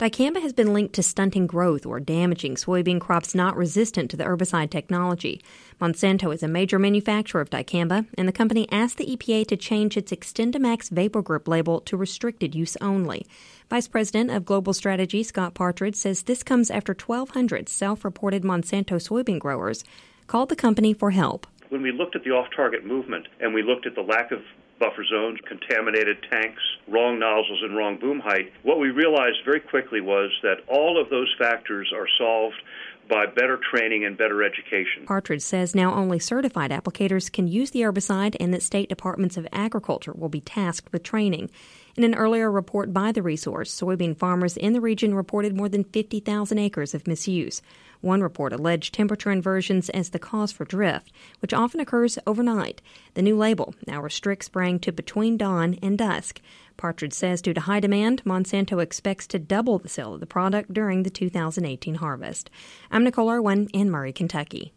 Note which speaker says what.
Speaker 1: Dicamba has been linked to stunting growth or damaging soybean crops not resistant to the herbicide technology. Monsanto is a major manufacturer of dicamba, and the company asked the EPA to change its XtendiMax Vapor Grip label to restricted use only. Vice President of Global Strategy Scott Partridge says this comes after 1,200 self-reported Monsanto soybean growers called the company for help.
Speaker 2: When we looked at the off-target movement and we looked at the lack of buffer zones, contaminated tanks, wrong nozzles, and wrong boom height, what we realized very quickly was that all of those factors are solved by better training and better education.
Speaker 1: Partridge says now only certified applicators can use the herbicide and that state departments of agriculture will be tasked with training. In an earlier report by the resource, soybean farmers in the region reported more than 50,000 acres of misuse. One report alleged temperature inversions as the cause for drift, which often occurs overnight. The new label now restricts spraying to between dawn and dusk. Partridge says due to high demand, Monsanto expects to double the sale of the product during the 2018 harvest. I'm Nicole Irwin in Murray, Kentucky.